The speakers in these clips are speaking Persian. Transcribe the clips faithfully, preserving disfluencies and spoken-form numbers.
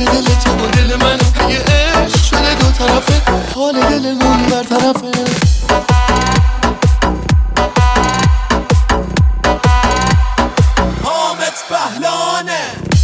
دل تو و دل من یه عشق شده دو طرفه، حال دلمون برطرفه. حامد بهلانه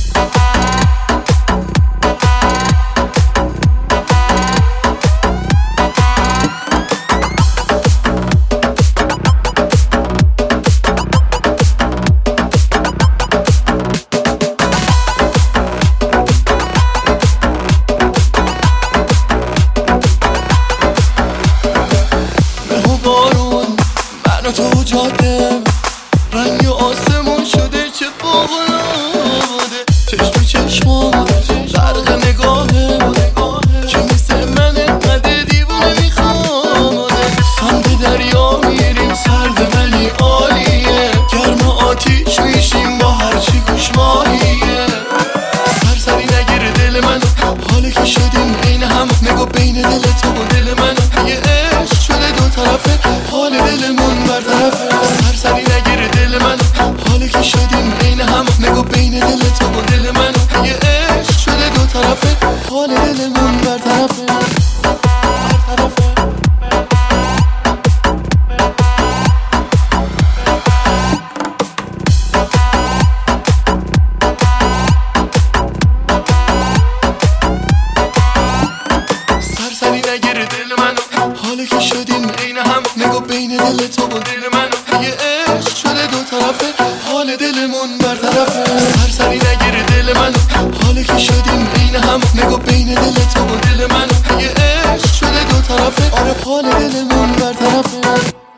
تو جاده رنگ آسمون شده چه باغلاده، چشم چشمات غرق نگاهه که مثل من انقدر دیوونه میخواد. سمت دریا میریم سرد ولی عالیه، گرم آتیش میشیم با هرچی گوش ماهیه. سرسری نگیره دل من حاله که شدیم عین هم، نگاه بین دل تو و دل من یه عشق شده دو طرفه، حال دلمون برطرفه. سرسری نگیره دل من حاله که شدیم عین هم، نگاه بین دل تو و دل من یه عشق شده دو طرفه، حال دلمون برطرفه برطرفه. سرسری نگیره دل من حاله که شدیم عین هم، نگاه بین دل تو و دل من یه عشق شده دو طرفه، حال دلمون برطرفه. سرسری نگیره دل من حاله که شدیم عین هم، نگاه بین دل تو و دل من یه عشق شده دو طرفه، آره حال دلمون برطرفه.